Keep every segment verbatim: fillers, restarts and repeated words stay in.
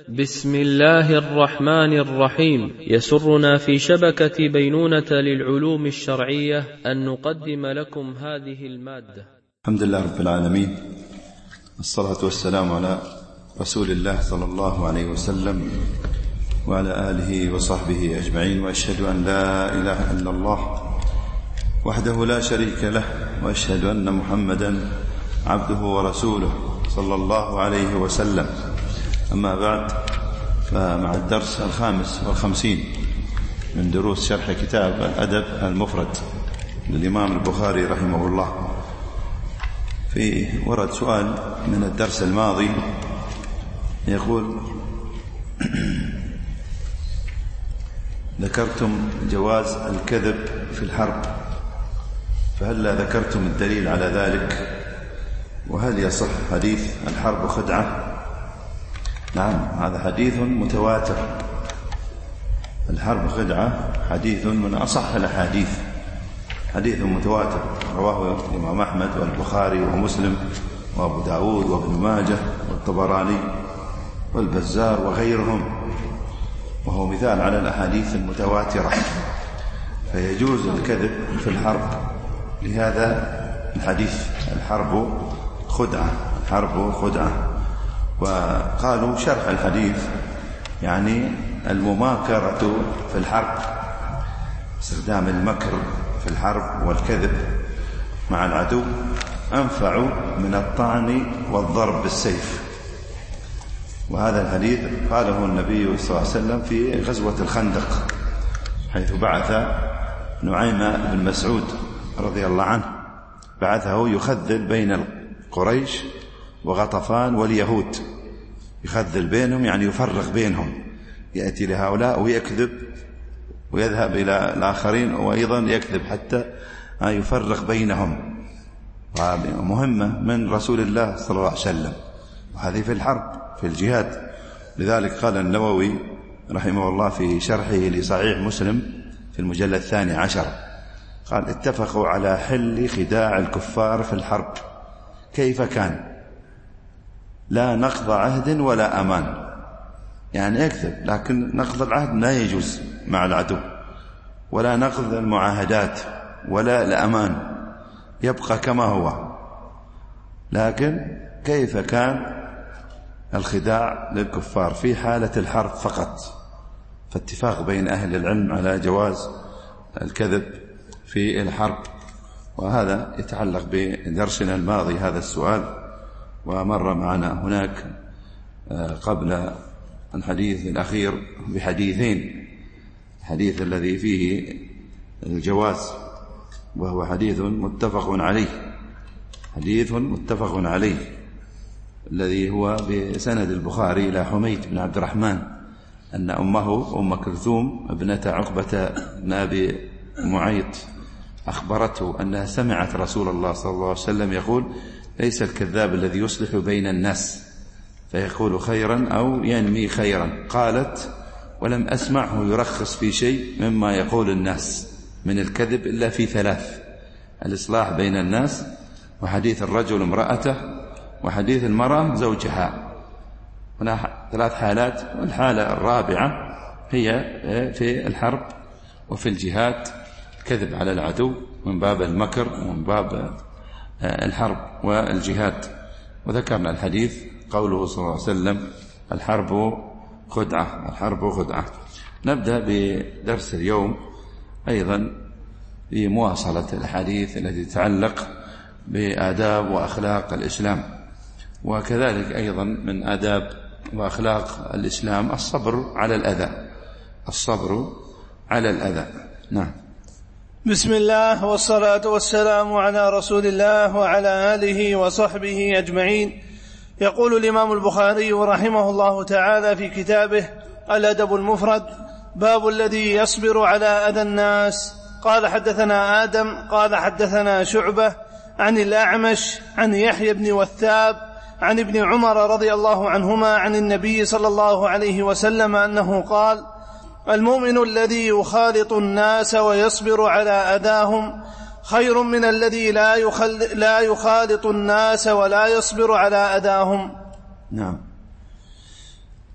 بسم الله الرحمن الرحيم. يسرنا في شبكة بينونة للعلوم الشرعية أن نقدم لكم هذه المادة. الحمد لله رب العالمين، الصلاة والسلام على رسول الله صلى الله عليه وسلم وعلى آله وصحبه أجمعين، وأشهد أن لا إله إلا الله وحده لا شريك له، وأشهد أن محمدا عبده ورسوله صلى الله عليه وسلم. أما بعد، فمع الدرس الخامس والخمسين من دروس شرح كتاب الأدب المفرد للإمام البخاري رحمه الله. في ورد سؤال من الدرس الماضي يقول: ذكرتم جواز الكذب في الحرب، فهلا ذكرتم الدليل على ذلك؟ وهل يصح حديث الحرب خدعة؟ نعم، هذا حديث متواتر. الحرب خدعة حديث من أصح الأحاديث، حديث متواتر رواه الإمام أحمد والبخاري ومسلم وأبو داود وابن ماجه والطبراني والبزار وغيرهم، وهو مثال على الأحاديث المتواترة. فيجوز الكذب في الحرب لهذا الحديث: الحرب خدعة، الحرب خدعة. وقالوا شرح الحديث يعني المماكرة في الحرب، استخدام المكر في الحرب والكذب مع العدو أنفع من الطعن والضرب بالسيف. وهذا الحديث قاله النبي صلى الله عليه وسلم في غزوة الخندق، حيث بعث نعيم بن مسعود رضي الله عنه، بعثه يخذل بين قريش وغطفان واليهود، يخذل بينهم يعني يفرق بينهم، يأتي لهؤلاء ويكذب ويذهب إلى الآخرين وأيضا يكذب حتى يفرق بينهم. مهمة من رسول الله صلى الله عليه وسلم، وهذه في الحرب في الجهاد. لذلك قال النووي رحمه الله في شرحه لصحيح مسلم في المجلد الثاني عشر، قال: اتفقوا على حل خداع الكفار في الحرب. كيف كان؟ لا نقض عهد ولا أمان، يعني يكذب لكن نقض العهد لا يجوز مع العدو، ولا نقض المعاهدات ولا الأمان، يبقى كما هو. لكن كيف كان الخداع للكفار في حالة الحرب فقط. فاتفاق بين أهل العلم على جواز الكذب في الحرب. وهذا يتعلق بدرسنا الماضي هذا السؤال، ومر معنا هناك قبل الحديث الأخير بحديثين: الحديث الذي فيه الجواز وهو حديث متفق عليه، حديث متفق عليه الذي هو بسند البخاري إلى حميد بن عبد الرحمن أن أمه أم كلثوم ابنة عقبة بن أبي معيط أخبرته أنها سمعت رسول الله صلى الله عليه وسلم يقول: ليس الكذاب الذي يصلح بين الناس فيقول خيرا أو ينمي خيرا. قالت: ولم أسمعه يرخص في شيء مما يقول الناس من الكذب إلا في ثلاث: الإصلاح بين الناس، وحديث الرجل امرأته، وحديث المرأة زوجها. هنا ثلاث حالات، والحالة الرابعة هي في الحرب وفي الجهاد، كذب على العدو من باب المكر ومن باب الحرب والجهاد. وذكرنا الحديث قوله صلى الله عليه وسلم: الحرب خدعة، الحرب خدعة. نبدأ بدرس اليوم أيضا في مواصلة الحديث التي تتعلق بآداب وأخلاق الإسلام، وكذلك أيضا من آداب وأخلاق الإسلام الصبر على الأذى، الصبر على الأذى. نعم. بسم الله والصلاة والسلام على رسول الله وعلى آله وصحبه أجمعين. يقول الإمام البخاري رحمه الله تعالى في كتابه الأدب المفرد: باب الذي يصبر على أذى الناس. قال: حدثنا آدم قال حدثنا شعبة عن الأعمش عن يحيى بن وثاب عن ابن عمر رضي الله عنهما عن النبي صلى الله عليه وسلم أنه قال: المؤمن الذي يخالط الناس ويصبر على أذاهم خير من الذي لا, يخل لا يخالط الناس ولا يصبر على أذاهم. نعم.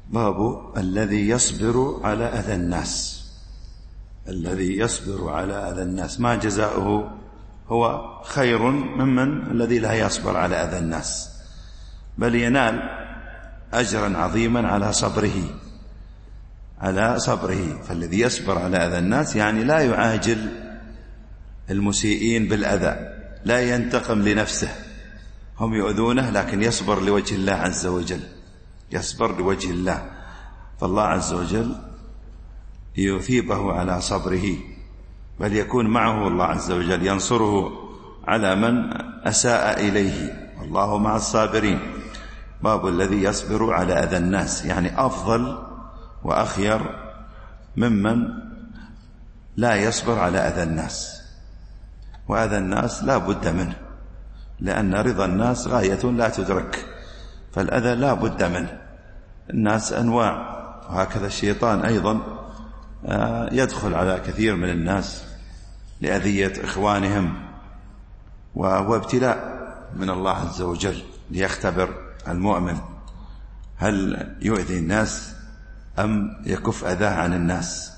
باب الذي يصبر على أذى الناس. الذي يصبر على أذى الناس ما جزاؤه؟ هو خير ممن الذي لا يصبر على أذى الناس، بل ينال أجرا عظيما على صبره على صبره. فالذي يصبر على أذى الناس يعني لا يعاجل المسيئين بالأذى، لا ينتقم لنفسه، هم يؤذونه لكن يصبر لوجه الله عز وجل، يصبر لوجه الله، فالله عز وجل يثيبه على صبره، بل يكون معه الله عز وجل ينصره على من أساء إليه، والله مع الصابرين. باب الذي يصبر على أذى الناس يعني أفضل وأخير ممن لا يصبر على أذى الناس. وأذى الناس لا بد منه، لأن رضا الناس غاية لا تدرك، فالأذى لا بد منه. الناس أنواع، وهكذا الشيطان أيضا يدخل على كثير من الناس لأذية إخوانهم، وهو ابتلاء من الله عز وجل ليختبر المؤمن هل يؤذي الناس أم يكف أذاه عن الناس.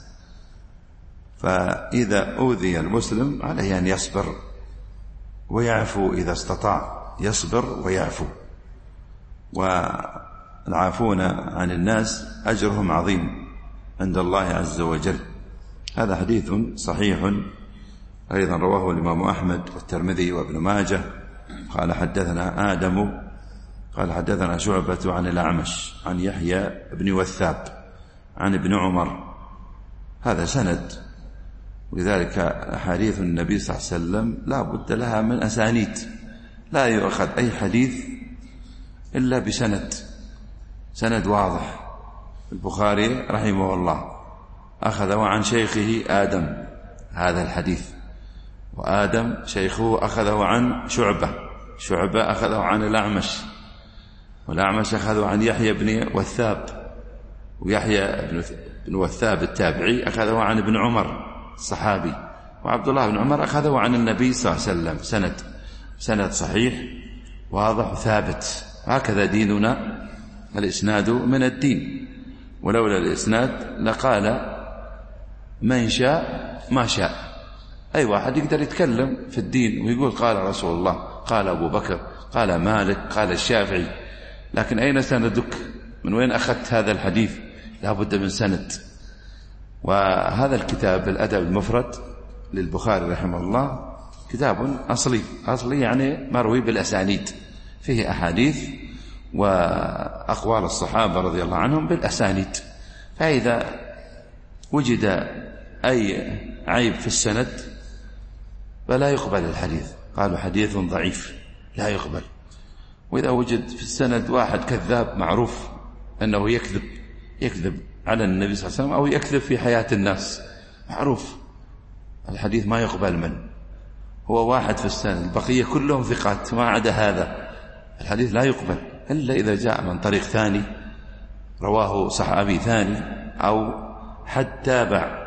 فإذا أوذي المسلم عليه أن يصبر ويعفو إذا استطاع، يصبر ويعفو، والعافون عن الناس أجرهم عظيم عند الله عز وجل. هذا حديث صحيح أيضا رواه الإمام أحمد والترمذي وابن ماجه. قال حدثنا آدم قال حدثنا شعبة عن الأعمش عن يحيى بن وثاب عن ابن عمر. هذا سند، ولذلك أحاديث النبي صلى الله عليه وسلم لا بد لها من أسانيد، لا يؤخذ أي حديث إلا بسند، سند واضح. البخاري رحمه الله أخذه عن شيخه آدم هذا الحديث، وآدم شيخه أخذه عن شعبة، شعبة أخذه عن الأعمش، والأعمش أخذه عن يحيى بن وثاب، ويحيى بن وثاب التابعي أخذه عن ابن عمر الصحابي، وعبد الله بن عمر أخذه عن النبي صلى الله عليه وسلم. سند سند صحيح واضح ثابت. هكذا ديننا، الإسناد من الدين، ولولا الإسناد لقال من شاء ما شاء. أي واحد يقدر يتكلم في الدين ويقول قال رسول الله، قال أبو بكر، قال مالك، قال الشافعي، لكن أين سندك؟ من وين أخذت هذا الحديث؟ لا بد من سند. وهذا الكتاب الأدب المفرد للبخاري رحمه الله كتاب أصلي، أصلي يعني مروي بالأسانيد، فيه أحاديث وأقوال الصحابة رضي الله عنهم بالأسانيد. فإذا وجد أي عيب في السند فلا يقبل الحديث، قالوا حديث ضعيف لا يقبل. وإذا وجد في السند واحد كذاب معروف أنه يكذب يكذب على النبي صلى الله عليه وسلم أو يكذب في حياة الناس معروف، الحديث ما يقبل منه. هو واحد في السند، البقية كلهم ثقات ما عدا هذا، الحديث لا يقبل إلا إذا جاء من طريق ثاني رواه صحابي ثاني، أو حد تابع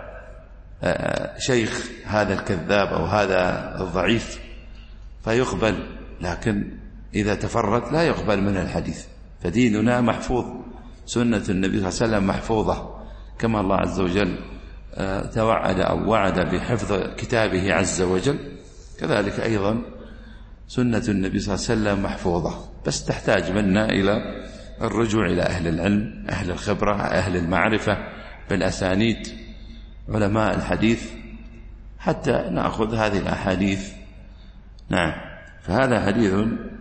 شيخ هذا الكذاب أو هذا الضعيف فيقبل. لكن إذا تفرد لا يقبل من الحديث. فديننا محفوظ، سنة النبي صلى الله عليه وسلم محفوظة، كما الله عز وجل توعد أو وعد بحفظ كتابه عز وجل، كذلك أيضا سنة النبي صلى الله عليه وسلم محفوظة، بس تحتاج منا إلى الرجوع إلى أهل العلم، أهل الخبرة، أهل المعرفة بالأسانيد، علماء الحديث، حتى نأخذ هذه الأحاديث. نعم. فهذا حديث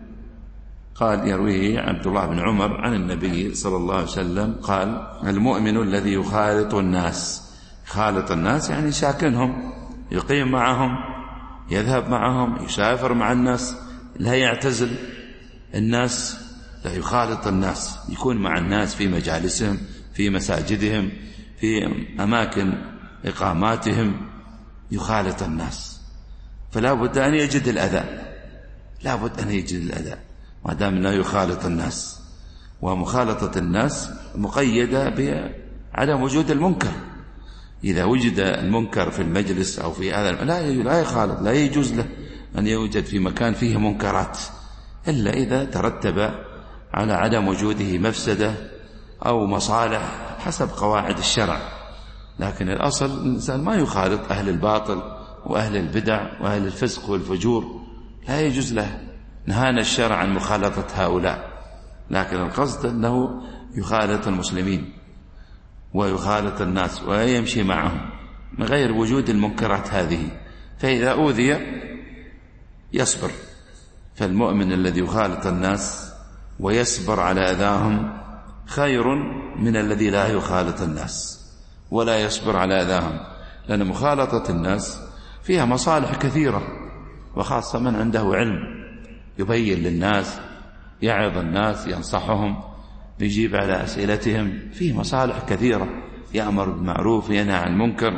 قال يرويه عبد الله بن عمر عن النبي صلى الله عليه وسلم قال المؤمن الذي يخالط الناس. خالط الناس يعني ساكنهم، يقيم معهم، يذهب معهم، يسافر مع الناس، لا يعتزل الناس، لا يخالط الناس، يكون مع الناس في مجالسهم، في مساجدهم، في أماكن إقاماتهم، يخالط الناس. فلا بد أن يجد الأذى، لا بد أن يجد الأذى ما دام لا يخالط الناس. ومخالطة الناس مقيدة بعدم وجود المنكر. إذا وجد المنكر في المجلس أو في هذا لا لا يخالط، لا يجوز له أن يوجد في مكان فيه منكرات، إلا إذا ترتب على عدم وجوده مفسدة أو مصالح حسب قواعد الشرع، لكن الأصل الإنسان ما يخالط أهل الباطل وأهل البدع وأهل الفسق والفجور، لا يجوز له. نهانا الشرع عن مخالطة هؤلاء، لكن القصد أنه يخالط المسلمين ويخالط الناس ويمشي معهم من غير وجود المنكرات هذه. فإذا أوذي يصبر، فالمؤمن الذي يخالط الناس ويصبر على أذاهم خير من الذي لا يخالط الناس ولا يصبر على أذاهم، لأن مخالطة الناس فيها مصالح كثيرة، وخاصة من عنده علم يبين للناس، يعظ الناس، ينصحهم، يجيب على أسئلتهم، فيه مصالح كثيرة، يأمر بالمعروف ينهى عن المنكر،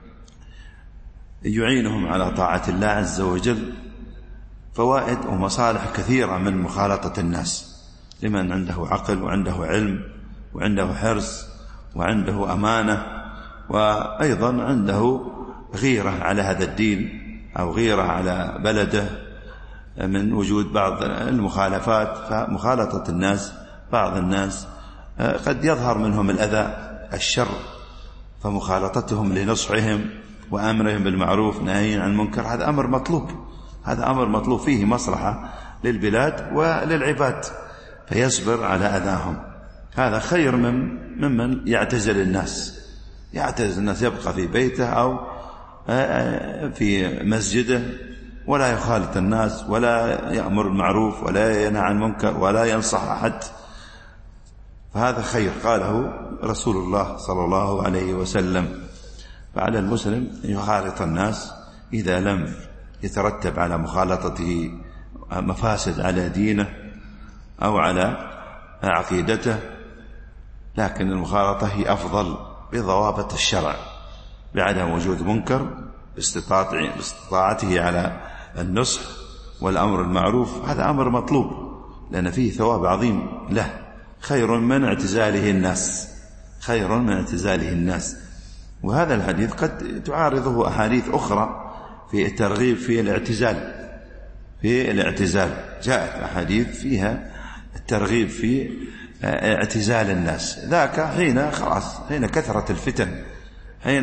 يعينهم على طاعة الله عز وجل. فوائد ومصالح كثيرة من مخالطة الناس لمن عنده عقل وعنده علم وعنده حرص وعنده أمانة، وأيضا عنده غيرة على هذا الدين أو غيرة على بلده من وجود بعض المخالفات. فمخالطة الناس، بعض الناس قد يظهر منهم الأذى الشر، فمخالطتهم لنصحهم وأمرهم بالمعروف نهي عن المنكر هذا أمر مطلوب، هذا أمر مطلوب فيه مصلحة للبلاد وللعباد، فيصبر على أذاهم. هذا خير من ممن يعتزل الناس، يعتزل الناس يبقى في بيته أو في مسجده ولا يخالط الناس ولا يأمر بالمعروف ولا ينهى عن المنكر ولا ينصح أحد، فهذا خير قاله رسول الله صلى الله عليه وسلم. فعلى المسلم أن يخالط الناس إذا لم يترتب على مخالطته مفاسد على دينه أو على عقيدته، لكن المخالطة هي أفضل بضوابط الشرع، بعدم وجود منكر، باستطاعته على النصح والأمر المعروف. هذا أمر مطلوب لأن فيه ثواب عظيم له، خير من اعتزاله الناس، خير من اعتزاله الناس. وهذا الحديث قد تعارضه أحاديث أخرى في الترغيب في الاعتزال، في الاعتزال جاءت أحاديث فيها الترغيب في اعتزال الناس، ذاك حين خلاص حين كثرة الفتن، حين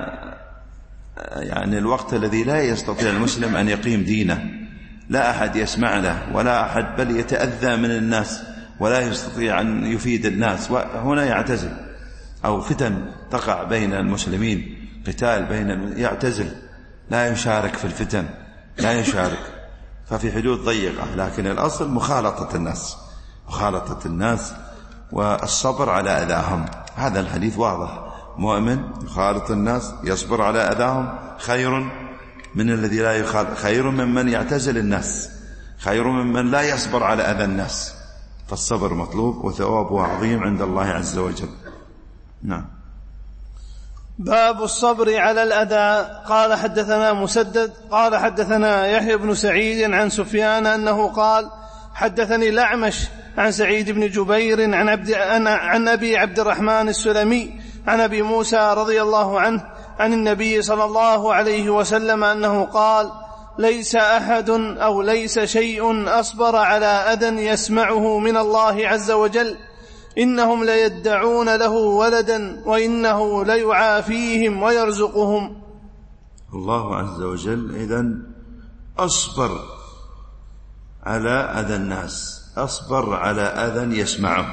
يعني الوقت الذي لا يستطيع المسلم أن يقيم دينه، لا أحد يسمع له ولا أحد، بل يتأذى من الناس ولا يستطيع أن يفيد الناس، وهنا يعتزل. أو فتن تقع بين المسلمين، قتال بين، يعتزل، لا يشارك في الفتن، لا يشارك، ففي حدود ضيقة. لكن الأصل مخالطة الناس، مخالطة الناس والصبر على أذاهم. هذا الحديث واضح، مؤمن يخالط الناس يصبر على أذاهم خير من الذي لا يخالط، خير ممن يعتزل الناس، خير ممن لا يصبر على أذى الناس. فالصبر مطلوب وثوابه عظيم عند الله عز وجل. نعم. باب الصبر على الأذى. قال حدثنا مسدد قال حدثنا يحيى بن سعيد عن سفيان أنه قال حدثني الأعمش عن سعيد بن جبير عن, عبد عن أبي عبد الرحمن السلمي عن أبي موسى رضي الله عنه عن النبي صلى الله عليه وسلم أنه قال ليس أحد أو ليس شيء أصبر على أذى يسمعه من الله عز وجل، إنهم ليدعون له ولدا وإنه ليعافيهم ويرزقهم. الله عز وجل إذن أصبر على أذى الناس، أصبر على أذى يسمعه،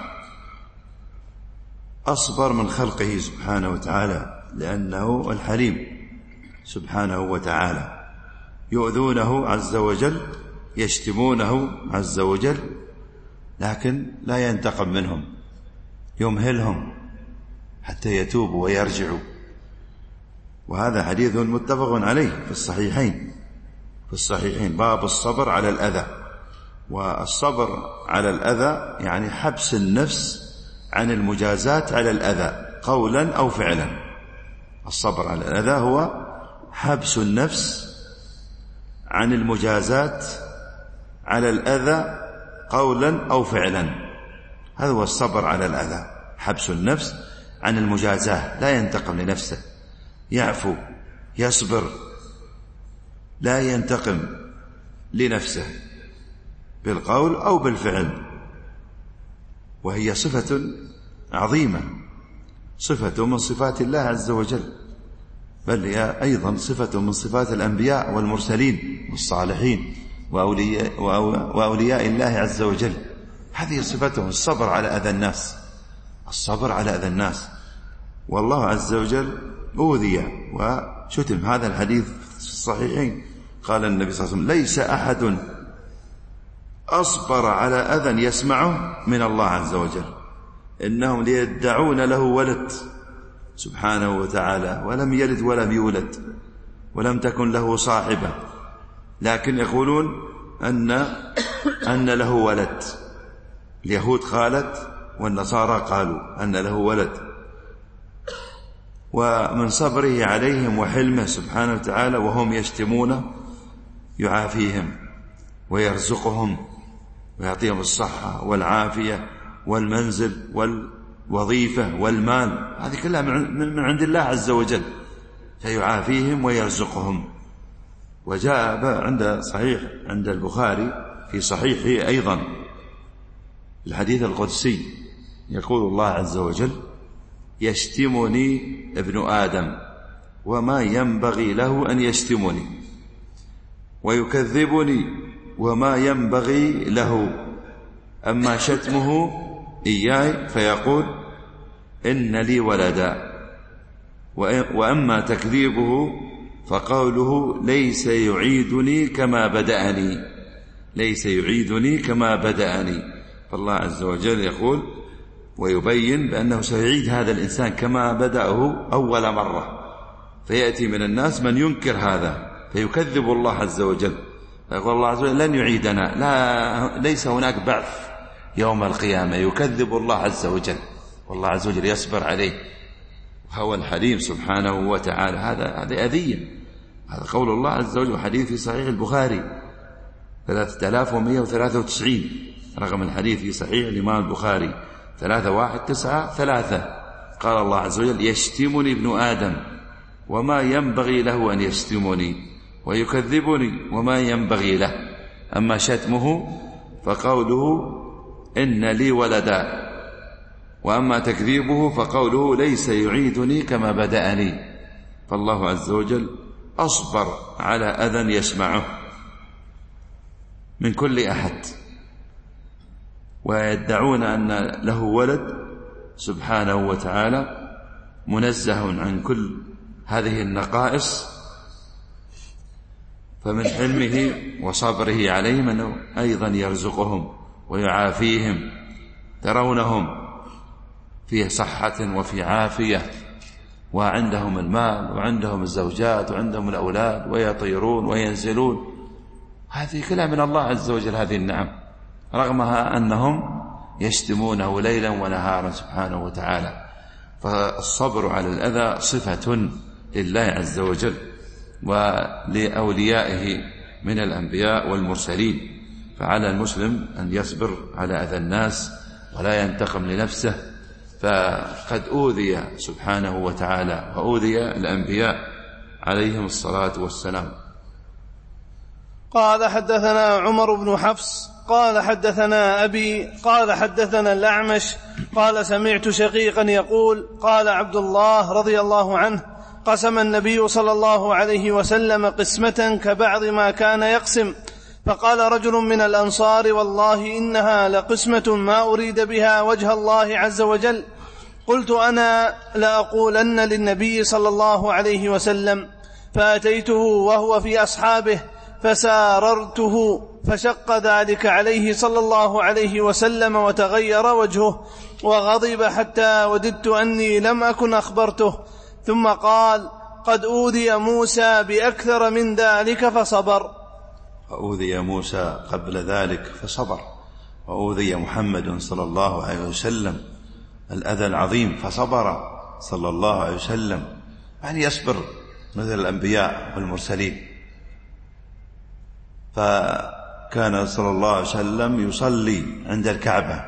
أصبر من خلقه سبحانه وتعالى، لأنه الحليم سبحانه وتعالى. يؤذونه عز وجل، يشتمونه عز وجل، لكن لا ينتقم منهم، يمهلهم حتى يتوبوا ويرجعوا. وهذا حديث متفق عليه في الصحيحين، في الصحيحين باب الصبر على الأذى. والصبر على الأذى يعني حبس النفس عن المجازات على الأذى قولا أو فعلا. الصبر على الأذى هو حبس النفس عن المجازات على الأذى قولا أو فعلا، هذا هو الصبر على الأذى، حبس النفس عن المجازاة، لا ينتقم لنفسه، يعفو، يصبر، لا ينتقم لنفسه بالقول أو بالفعل. وهي صفة عظيمة، صفة من صفات الله عز وجل، بل هي أيضا صفة من صفات الأنبياء والمرسلين والصالحين وأولياء, وأولياء الله عز وجل. هذه صفتهم، الصبر على أذى الناس، الصبر على أذى الناس. والله عز وجل أوذي وشتم. هذا الحديث في الصحيحين، قال النبي صلى الله عليه وسلم: ليس أحد أصبر على أذى يسمعه من الله عز وجل، إنهم ليدعون له ولد سبحانه وتعالى، ولم يلد ولم يولد ولم تكن له صاحبة، لكن يقولون أن أن له ولد. اليهود قالت والنصارى قالوا أن له ولد. ومن صبره عليهم وحلمه سبحانه وتعالى وهم يشتمون يعافيهم ويرزقهم ويعطيهم الصحة والعافية والمنزل والوظيفة والمال، هذه كلها من عند الله عز وجل، فيعافيهم ويرزقهم. وجاء عند صحيح عند البخاري في صحيحه أيضا الحديث القدسي، يقول الله عز وجل: يشتمني ابن آدم وما ينبغي له أن يشتمني، ويكذبني وما ينبغي له، أما شتمه إياي فيقول إن لي ولدا، وأما تكذيبه فقوله ليس يعيدني كما بدأني، ليس يعيدني كما بدأني. فالله عز وجل يقول ويبين بأنه سيعيد هذا الإنسان كما بدأه أول مرة، فيأتي من الناس من ينكر هذا فيكذب الله عز وجل، فيقول الله عز وجل لن يعيدنا، لا ليس هناك بعث يوم القيامة، يكذب الله عز وجل، والله عز وجل يصبر عليه، هو الحليم سبحانه وتعالى. هذا هذا أذية. هذا قول الله عز وجل، حديث في صحيح البخاري ثلاثة آلاف ومئة وثلاثة وتسعين، رقم الحديث في صحيح الإمام البخاري ثلاثة واحد تسعة ثلاثة. قال الله عز وجل: يشتمني ابن آدم وما ينبغي له أن يشتمني، ويكذبني وما ينبغي له، أما شتمه فقوله إن لي ولدا، وأما تكذيبه فقوله ليس يعيدني كما بدأني. فالله عز وجل أصبر على أذى يسمعه من كل أحد، ويدعون أن له ولد سبحانه وتعالى، منزه عن كل هذه النقائص. فمن حلمه وصبره عليهم أنه أيضا يرزقهم ويعافيهم، ترونهم في صحة وفي عافية، وعندهم المال وعندهم الزوجات وعندهم الأولاد، ويطيرون وينزلون، هذه كلها من الله عز وجل، هذه النعم، رغمها أنهم يشتمونه ليلا ونهارا سبحانه وتعالى. فالصبر على الأذى صفة لله عز وجل ولأوليائه من الأنبياء والمرسلين، فعلى المسلم أن يصبر على أذى الناس ولا ينتقم لنفسه، فقد أوذي سبحانه وتعالى وأوذي الأنبياء عليهم الصلاة والسلام. قال حدثنا عمر بن حفص قال حدثنا أبي قال حدثنا الأعمش قال سمعت شقيقا يقول قال عبد الله رضي الله عنه: قسم النبي صلى الله عليه وسلم قسمة كبعض ما كان يقسم، فقال رجل من الأنصار: والله إنها لقسمة ما أريد بها وجه الله عز وجل. قلت أنا لأقولن للنبي صلى الله عليه وسلم، فأتيته وهو في أصحابه فساررته، فشق ذلك عليه صلى الله عليه وسلم وتغير وجهه وغضب حتى وددت أني لم أكن أخبرته، ثم قال: قد أوذي موسى بأكثر من ذلك فصبر. أوذي موسى قبل ذلك فصبر، وأوذي محمد صلى الله عليه وسلم الأذى العظيم فصبر صلى الله عليه وسلم، يعني يصبر مثل الأنبياء والمرسلين. فكان صلى الله عليه وسلم يصلي عند الكعبة،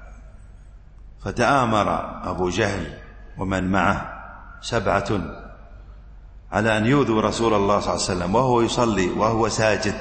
فتآمر أبو جهل ومن معه سبعة على أن يؤذوا رسول الله صلى الله عليه وسلم وهو يصلي وهو ساجد،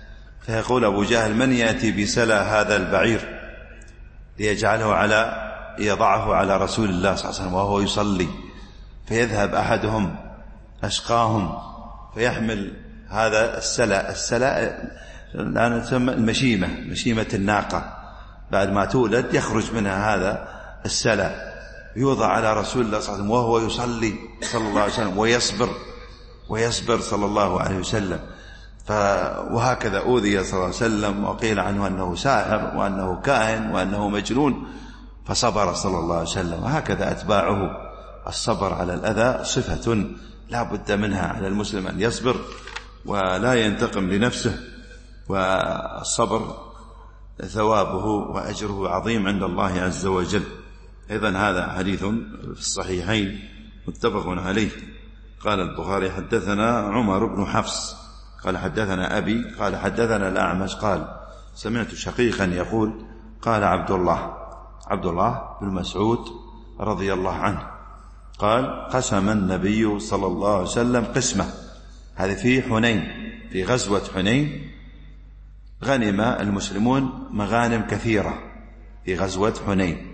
فيقول أبو جهل: من يأتي بسلا هذا البعير ليجعله على يضعه على رسول الله صلى الله عليه وسلم وهو يصلي، فيذهب أحدهم أشقاهم فيحمل هذا السلع. السلع الآن تسمى المشيمة، مشيمة الناقة، بعد ما تولد يخرج منها هذا السلع، يوضع على رسول الله صلى الله عليه وسلم وهو يصلي صلى الله عليه وسلم ويصبر ويصبر صلى الله عليه وسلم. وهكذا أوذي صلى الله عليه وسلم، وقيل عنه أنه ساحر وأنه كاهن وأنه مجنون، فصبر صلى الله عليه وسلم. وهكذا أتباعه. الصبر على الأذى صفة لا بد منها على المسلم، أن يصبر ولا ينتقم لنفسه، والصبر ثوابه وأجره عظيم عند الله عز وجل. أيضا هذا حديث في الصحيحين متفق عليه. قال البخاري حدثنا عمر بن حفص قال حدثنا أبي قال حدثنا الأعمش قال سمعت شقيقا يقول قال عبد الله عبد الله بن مسعود رضي الله عنه قال قسم النبي صلى الله عليه وسلم قسمة، هذه في حنين، في غزوة حنين غنم المسلمون مغانم كثيرة في غزوة حنين،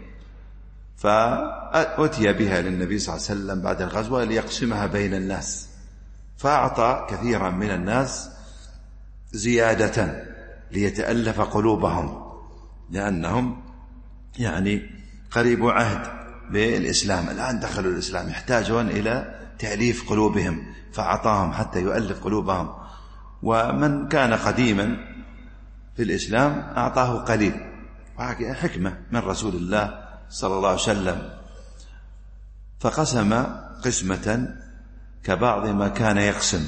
فأتي بها للنبي صلى الله عليه وسلم بعد الغزوة ليقسمها بين الناس، فأعطى كثيرا من الناس زيادة ليتألف قلوبهم، لأنهم يعني قريب عهد بالإسلام، الآن دخلوا الإسلام، يحتاجون إلى تأليف قلوبهم، فأعطاهم حتى يؤلف قلوبهم. ومن كان قديما في الإسلام أعطاه قليل، حكمة من رسول الله صلى الله عليه وسلم. فقسم قسمة كبعض ما كان يقسم،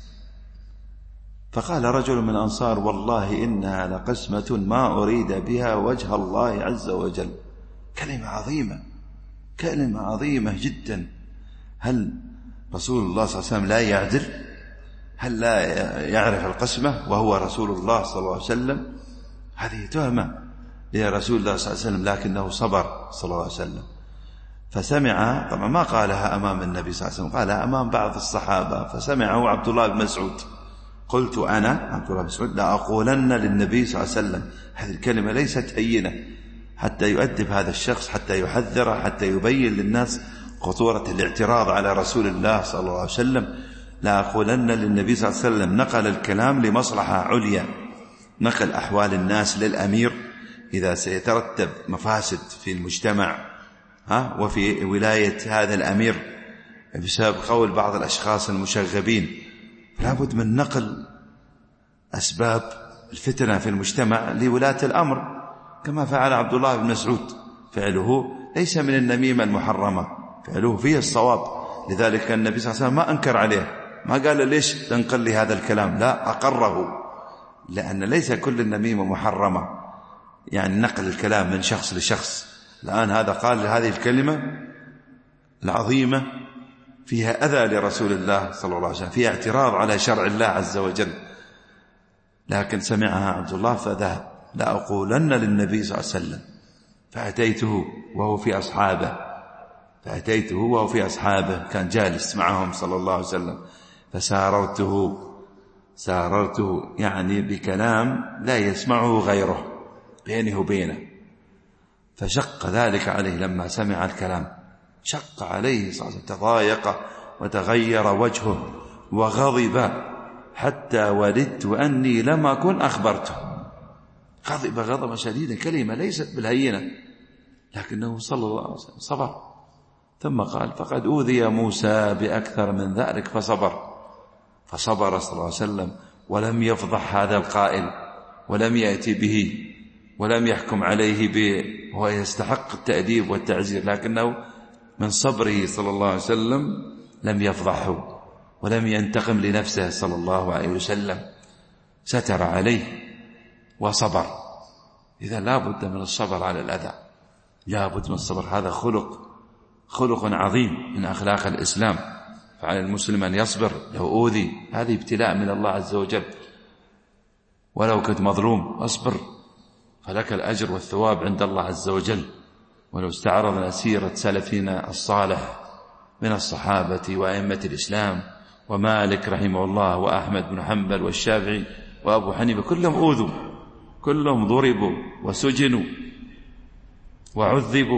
فقال رجل من الأنصار والله إنها لقسمة ما أريد بها وجه الله عز وجل. كلمة عظيمة، كلمة عظيمة جدا. هل رسول الله صلى الله عليه وسلم لا يعدل؟ هل لا يعرف القسمة وهو رسول الله صلى الله عليه وسلم؟ هذه تهمة لرسول الله صلى الله عليه وسلم، لكنه صبر صلى الله عليه وسلم. فسمع، طبعا ما قالها أمام النبي صلى الله عليه وسلم، قالها أمام بعض الصحابة، فسمعه عبد الله بن مسعود. قلت أنا عبد الله بن مسعود لا أقولن للنبي صلى الله عليه وسلم، هذه الكلمة ليست هينة، حتى يؤدب هذا الشخص، حتى يحذره، حتى يبين للناس خطورة الاعتراض على رسول الله صلى الله عليه وسلم. لا أقولن للنبي صلى الله عليه وسلم، نقل الكلام لمصلحة عليا، نقل أحوال الناس للأمير إذا سيترتب مفاسد في المجتمع ها وفي ولاية هذا الأمير بسبب قول بعض الأشخاص المشغبين، لا بد من نقل أسباب الفتنة في المجتمع لولاة الأمر، كما فعل عبد الله بن مسعود. فعله ليس من النميمة المحرمة، فعله فيه الصواب، لذلك النبي صلى الله عليه وسلم ما أنكر عليه، ما قال ليش تنقل لي هذا الكلام، لا، أقره، لأن ليس كل النميمة محرمة، يعني نقل الكلام من شخص لشخص. الآن هذا قال هذه الكلمة العظيمة فيها أذى لرسول الله صلى الله عليه وسلم، فيها اعتراض على شرع الله عز وجل، لكن سمعها عبد الله فذهب. لا أقولن للنبي صلى الله عليه وسلم، فأتيته وهو في أصحابه فأتيته وهو في أصحابه كان جالس معهم صلى الله عليه وسلم، فساررته ساررته يعني بكلام لا يسمعه غيره بينه وبينه، فشق ذلك عليه لما سمع الكلام، شق عليه صلى الله عليه وسلم، تضايق وتغير وجهه وغضب حتى وددت أني لم أكن أخبرته. غضب غضبا شديدا، كلمة ليست بالهينة، لكنه صلى الله عليه وسلم صبر. ثم قال فقد أوذي موسى بأكثر من ذلك فصبر، فصبر صلى الله عليه وسلم، ولم يفضح هذا القائل، ولم يأتي به، ولم يحكم عليه به وهو يستحق التأديب والتعزير، لكنه من صبره صلى الله عليه وسلم لم يفضحه، ولم ينتقم لنفسه صلى الله عليه وسلم، ستر عليه وصبر. إذا لا بد من الصبر على الأذى، لا بد من الصبر، هذا خلق خلق عظيم من أخلاق الإسلام. فعلى المسلم أن يصبر لو أوذي، هذه ابتلاء من الله عز وجل، ولو كنت مظلوم أصبر فلك الأجر والثواب عند الله عز وجل. ولو استعرضنا سيرة سلفنا الصالح من الصحابة وأئمة الإسلام ومالك رحمه الله وأحمد بن حنبل والشافعي وأبو حنيفة، كلهم أوذوا، كلهم ضربوا وسجنوا وعذبوا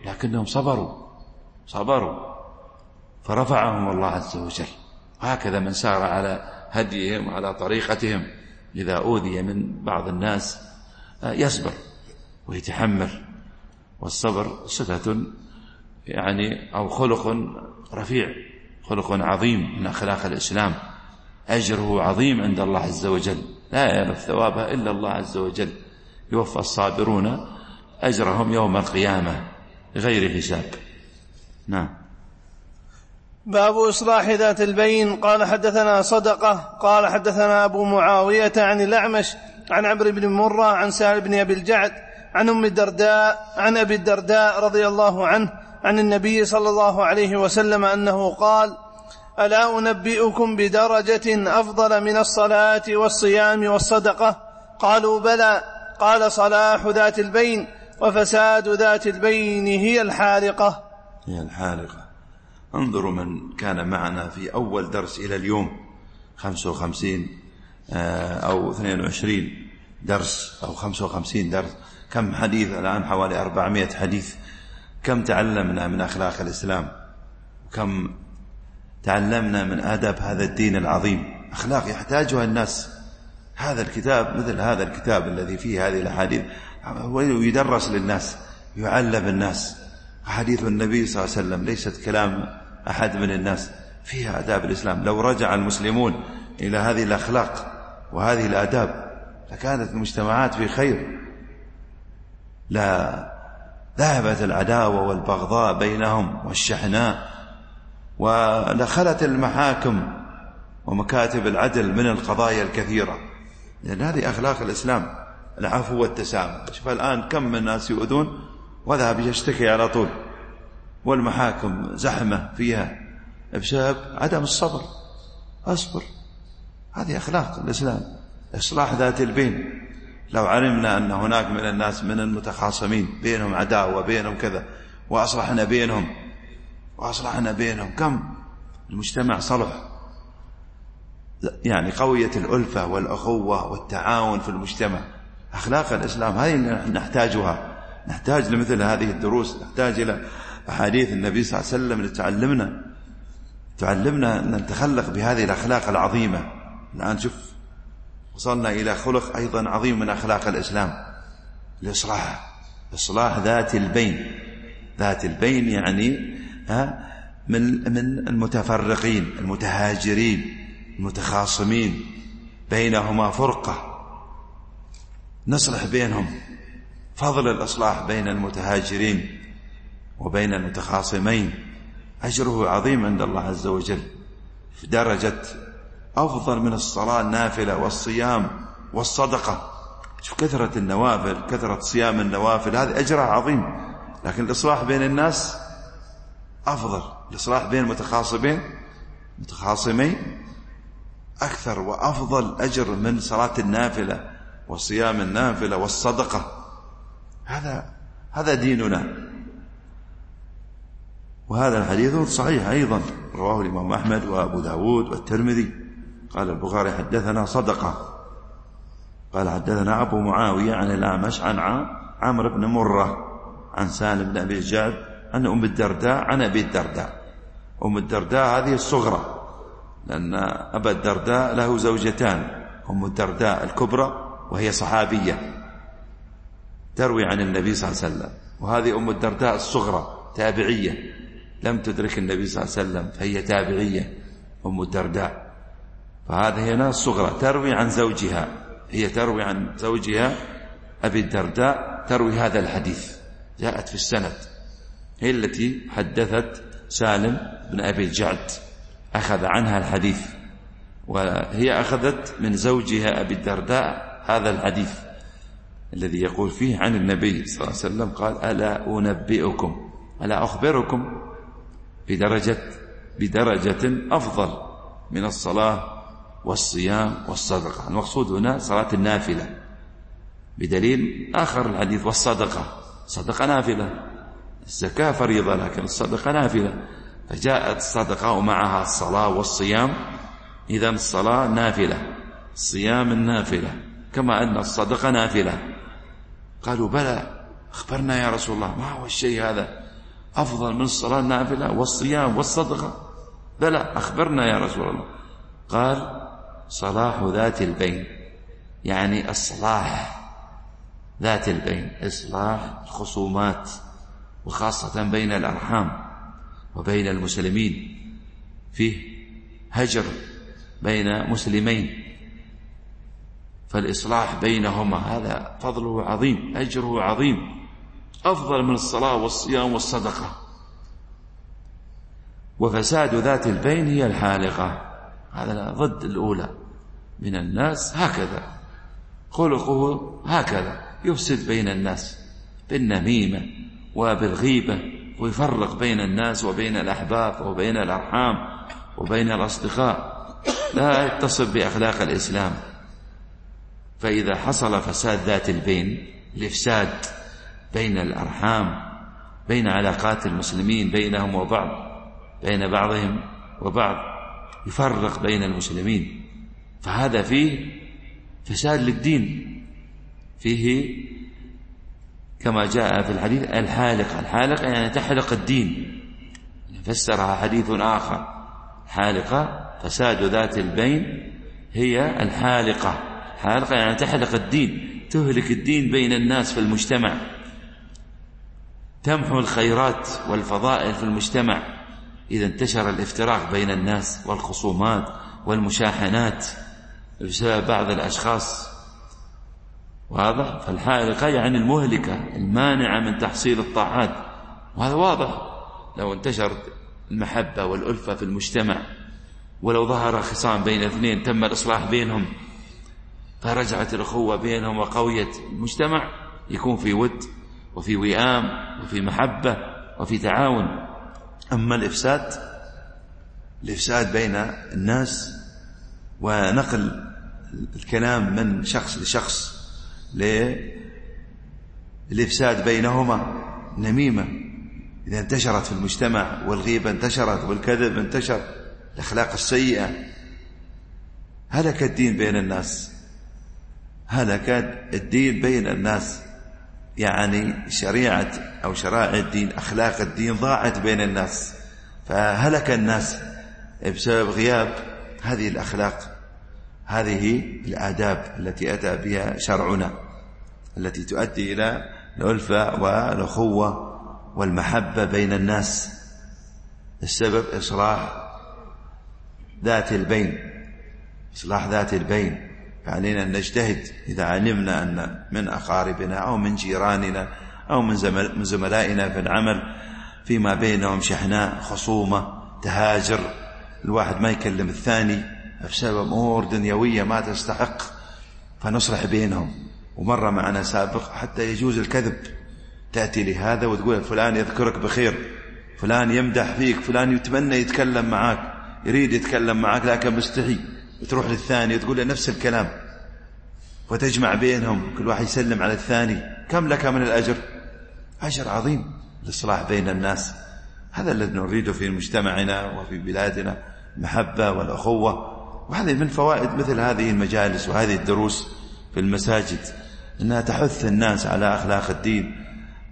لكنهم صبروا صبروا فرفعهم الله عز وجل. هكذا من سار على هديهم على طريقتهم إذا أوذي من بعض الناس يصبر ويتحمل. والصبر صفة يعني أو خلق رفيع، خلق عظيم من أخلاق الإسلام، أجره عظيم عند الله عز وجل، لا يعرف ثوابها إلا الله عز وجل. يوفى الصابرون أجرهم يوم القيامة بغير حساب. نعم. باب إصلاح ذات البين. قال حدثنا صدقة قال حدثنا أبو معاوية عن الأعمش عن عمرو بن مرة عن سهل بن أبي الجعد عن أم الدرداء عن أبي الدرداء رضي الله عنه عن النبي صلى الله عليه وسلم أنه قال: ألا أنبئكم بدرجة أفضل من الصلاة والصيام والصدقة؟ قالوا بلى. قال: صلاح ذات البين وفساد ذات البين هي الحالقة. هي الحالقة. انظروا من كان معنا في أول درس إلى اليوم خمسة وخمسين أو اثنين وعشرين درس أو خمسة وخمسين درس، كم حديث الآن؟ حوالي أربعمائة حديث. كم تعلمنا من أخلاق الإسلام، كم تعلمنا من آداب هذا الدين العظيم، أخلاق يحتاجها الناس. هذا الكتاب مثل هذا الكتاب الذي فيه هذه الأحاديث ويدرس للناس، يعلم الناس. حديث النبي صلى الله عليه وسلم ليست كلام أحد من الناس، فيها آداب الإسلام. لو رجع المسلمون إلى هذه الأخلاق وهذه الآداب لكانت المجتمعات في خير، لا ذهبت العداوة والبغضاء بينهم والشحناء، ولخلت المحاكم ومكاتب العدل من القضايا الكثيرة، لأن هذه أخلاق الإسلام، العفو والتسامح. شوف الآن كم من الناس يؤذون وذهب يشتكي على طول، والمحاكم زحمة فيها بسبب عدم الصبر. أصبر، هذه أخلاق الإسلام. إصلاح ذات البين. لو علمنا أن هناك من الناس من المتخاصمين بينهم عداوة بينهم كذا وأصلحنا بينهم وأصلحنا بينهم كم المجتمع صلح. يعني قوية الألفة والأخوة والتعاون في المجتمع. أخلاق الإسلام هذه نحتاجها. نحتاج لمثل هذه الدروس، نحتاج إلى أحاديث النبي صلى الله عليه وسلم لتعلمنا تعلمنا أن نتخلق بهذه الأخلاق العظيمة. الآن شوف وصلنا إلى خلق أيضا عظيم من أخلاق الإسلام، الإصلاح. إصلاح ذات البين. ذات البين يعني ها من من المتفرقين المتهاجرين المتخاصمين بينهما فرقة، نصلح بينهم. فضل الإصلاح بين المتهاجرين وبين المتخاصمين أجره عظيم عند الله عز وجل، في درجة أفضل من الصلاة النافلة والصيام والصدقة. شوف كثرة النوافل، كثرة صيام النوافل، هذا أجره عظيم. لكن الإصلاح بين الناس أفضل. الإصلاح بين المتخاصمين متخاصمين أكثر وأفضل أجر من صلاة النافلة وصيام النافلة والصدقة. هذا هذا ديننا. وهذا الحديث صحيح أيضا، رواه الإمام أحمد وأبو داود والترمذي. قال البخاري حدثنا صدقة قال حدثنا أبو معاوية عن الأعمش عن عمرو بن مرة عن سالم بن أبي الجعد عن أم الدرداء عن أبي الدرداء. أم الدرداء هذه الصغرى، لأن أبا الدرداء له زوجتان، أم الدرداء الكبرى وهي صحابية تروي عن النبي صلى الله عليه وسلم، وهذه أم الدرداء الصغرى تابعية لم تدرك النبي صلى الله عليه وسلم فهي تابعية أم الدرداء. فهذه هنا الصغرى تروي عن زوجها، هي تروي عن زوجها أبي الدرداء، تروي هذا الحديث، جاءت في السند، هي التي حدثت سالم بن أبي الجعد، أخذ عنها الحديث، وهي أخذت من زوجها أبي الدرداء هذا الحديث الذي يقول فيه عن النبي صلى الله عليه وسلم قال: ألا أنبئكم ألا أخبركم بدرجة بدرجة أفضل من الصلاة والصيام والصدقة. المقصود هنا صلاة النافلة، بدليل آخر الحديث والصدقة. صدقة نافلة، الزكاة فريضة لكن الصدقة نافلة، فجاءت الصدقة ومعها الصلاة والصيام. إذن الصلاة نافلة، الصيام النافلة، كما أن الصدقة نافلة. قالوا: بلى، أخبرنا يا رسول الله، ما هو الشيء هذا؟ أفضل من الصلاة النافلة والصيام والصدقة؟ بلى، أخبرنا يا رسول الله. قال صلاح ذات البين، يعني الصلاح ذات البين، إصلاح الخصومات، وخاصة بين الأرحام وبين المسلمين، فيه هجر بين مسلمين، فالإصلاح بينهما هذا فضله عظيم، أجره عظيم، أفضل من الصلاة والصيام والصدقة. وفساد ذات البين هي الحالقة، هذا ضد الأولى من الناس، هكذا خلقه، هكذا يفسد بين الناس بالنميمة وبالغيبة، ويفرق بين الناس وبين الأحباب وبين الأرحام وبين الأصدقاء، لا يتصف بأخلاق الإسلام. فإذا حصل فساد ذات البين، الإفساد بين الأرحام، بين علاقات المسلمين بينهم وبعض، بين بعضهم وبعض، يفرق بين المسلمين، فهذا فيه فساد للدين، فيه كما جاء في الحديث الحالقة. الحالقة يعني تحلق الدين، فسرها حديث آخر، حالقة فساد ذات البين هي الحالقة. حالقة يعني تحلق الدين، تهلك الدين بين الناس في المجتمع، تمحو الخيرات والفضائل في المجتمع إذا انتشر الافتراق بين الناس والخصومات والمشاحنات بسبب بعض الأشخاص. واضح؟ فالحالقة يعني المهلكة المانعة من تحصيل الطاعات، وهذا واضح. لو انتشرت المحبة والألفة في المجتمع، ولو ظهر خصام بين اثنين تم الإصلاح بينهم، فرجعت الأخوة بينهم وقويت المجتمع، يكون في ود وفي وئام وفي محبة وفي تعاون. أما الإفساد، الإفساد بين الناس ونقل الكلام من شخص لشخص للإفساد بينهما، نميمة إذا انتشرت في المجتمع، والغيبة انتشرت، والكذب انتشر، الأخلاق السيئة، هلك الدين بين الناس، هلك الدين بين الناس، يعني شريعة أو شرائع الدين، أخلاق الدين ضاعت بين الناس، فهلك الناس بسبب غياب هذه الأخلاق، هذه الآداب التي أتى بها شرعنا، التي تؤدي إلى الألفة والأخوة والمحبة بين الناس. السبب إصلاح ذات البين، إصلاح ذات البين. فعلينا أن نجتهد إذا علمنا أن من أقاربنا أو من جيراننا أو من زملائنا في العمل فيما بينهم شحناء، خصومة، تهاجر، الواحد ما يكلم الثاني بسبب أمور دنيوية ما تستحق، فنصلح بينهم. ومرة معنا سابق حتى يجوز الكذب، تأتي لهذا وتقول فلان يذكرك بخير، فلان يمدح فيك، فلان يتمنى يتكلم معك، يريد يتكلم معك لكن مستحي، وتروح للثاني وتقول له نفس الكلام، وتجمع بينهم، كل واحد يسلم على الثاني. كم لك من الأجر؟ أجر عظيم للإصلاح بين الناس. هذا الذي نريده في مجتمعنا وفي بلادنا، المحبة والأخوة. وهذه من فوائد مثل هذه المجالس وهذه الدروس في المساجد، أنها تحث الناس على أخلاق الدين،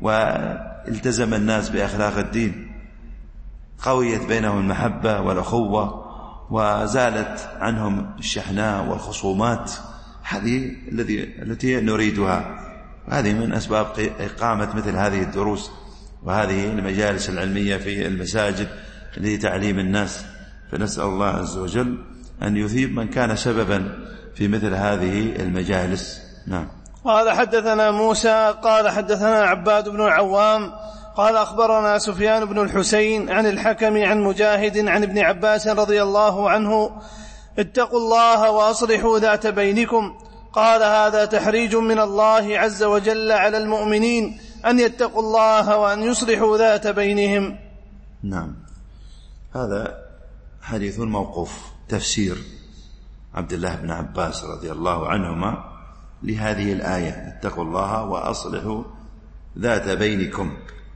والتزم الناس بأخلاق الدين، قويت بينهم المحبة والأخوة، وزالت عنهم الشحناء والخصومات. هذه الذي التي نريدها. هذه من أسباب إقامة مثل هذه الدروس وهذه المجالس العلمية في المساجد لتعليم الناس. فنسأل الله عز وجل أن يثيب من كان سببا في مثل هذه المجالس. نعم. قال حدثنا موسى قال حدثنا عباد بن العوام قال أخبرنا سفيان بن الحسين عن الحكم عن مجاهد عن ابن عباس رضي الله عنه: اتقوا الله وأصلحوا ذات بينكم. قال: هذا تحريج من الله عز وجل على المؤمنين أن يتقوا الله وأن يصلحوا ذات بينهم. نعم. هذا حديث موقوف، تفسير عبد الله بن عباس رضي الله عنهما لهذه الآية: اتقوا الله وأصلحوا ذات بينكم.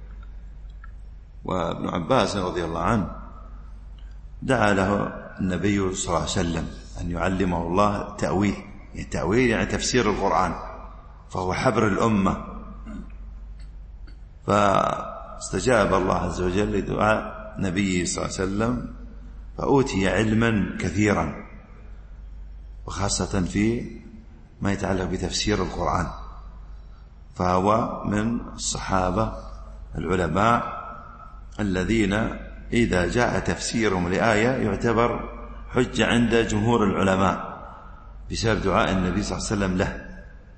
وابن عباس رضي الله عنه دعا له النبي صلى الله عليه وسلم أن يعلمه الله التأويل. التأويل يعني تفسير القرآن، فهو حبر الأمة. فاستجاب الله عز وجل لدعاء نبيه صلى الله عليه وسلم فأوتي علما كثيرا، وخاصة في ما يتعلق بتفسير القرآن، فهو من الصحابة العلماء الذين إذا جاء تفسيرهم لآية يعتبر حجة عند جمهور العلماء بسبب دعاء النبي صلى الله عليه وسلم له: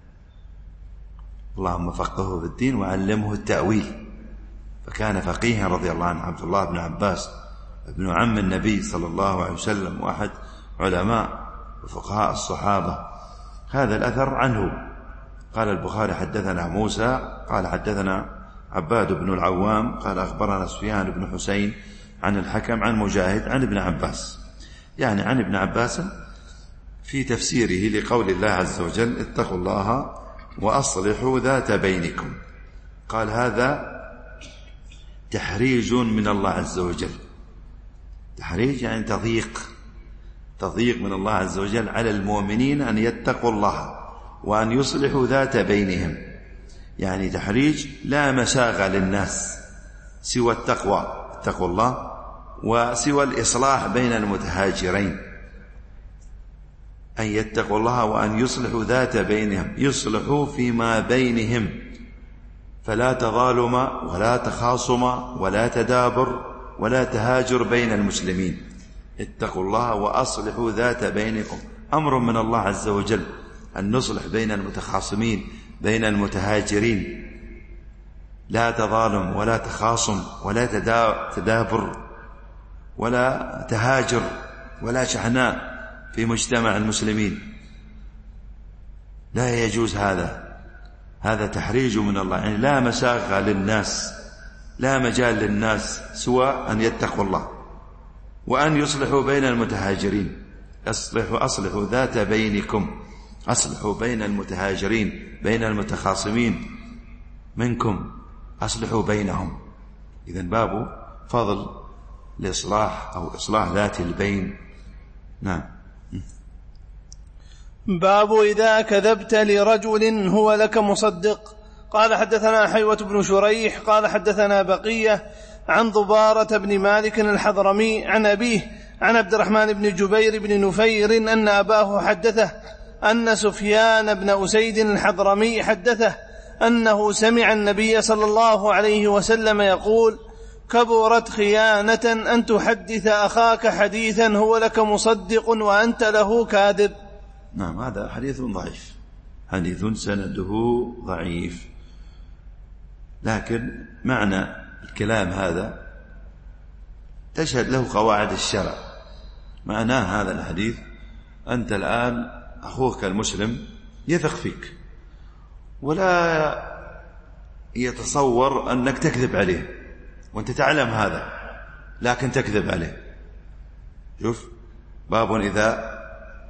اللهم فقهه في الدين وعلمه التأويل. فكان فقيها رضي الله عنه عبد الله بن عباس ابن عم النبي صلى الله عليه وسلم، واحد علماء وفقهاء الصحابة. هذا الأثر عنه. قال البخاري: حدثنا موسى قال حدثنا عباد بن العوام قال أخبرنا سفيان بن حسين عن الحكم عن مجاهد عن ابن عباس، يعني عن ابن عباس في تفسيره لقول الله عز وجل: اتقوا الله وأصلحوا ذات بينكم. قال: هذا تحريج من الله عز وجل. تحريج يعني تضييق، تضييق من الله عز وجل على المؤمنين أن يتقوا الله وأن يصلحوا ذات بينهم. يعني تحريج لا مساغ للناس سوى التقوى، اتقوا الله، وسوى الإصلاح بين المتهاجرين، أن يتقوا الله وأن يصلحوا ذات بينهم، يصلحوا فيما بينهم، فلا تظالم ولا تخاصم ولا تدابر ولا تهاجر بين المسلمين. اتقوا الله وأصلحوا ذات بينكم، أمر من الله عز وجل أن نصلح بين المتخاصمين بين المتهاجرين، لا تظالم ولا تخاصم ولا تدابر ولا تهاجر ولا شحناء في مجتمع المسلمين، لا يجوز هذا. هذا تحريج من الله، يعني لا مساغ للناس، لا مجال للناس سوى أن يتقوا الله وأن يصلحوا بين المتهاجرين. أصلحوا أصلحوا ذات بينكم، أصلحوا بين المتهاجرين بين المتخاصمين منكم، أصلحوا بينهم. إذن باب فضل الإصلاح أو إصلاح ذات البين. نعم. باب إذا كذبت لرجل هو لك مصدق. قال حدثنا حيوة بن شريح قال حدثنا بقية عن ضبارة بن مالك الحضرمي عن أبيه عن عبد الرحمن بن جبير بن نفير أن أباه حدثه أن سفيان بن أسيد الحضرمي حدثه أنه سمع النبي صلى الله عليه وسلم يقول: كبرت خيانة أن تحدث أخاك حديثا هو لك مصدق وأنت له كاذب. نعم، هذا حديث ضعيف، حديث سنده ضعيف، لكن معنى الكلام هذا تشهد له قواعد الشرع. معناه هذا الحديث: أنت الآن أخوك المسلم يثق فيك ولا يتصور أنك تكذب عليه، وأنت تعلم هذا لكن تكذب عليه. شوف، باب إذا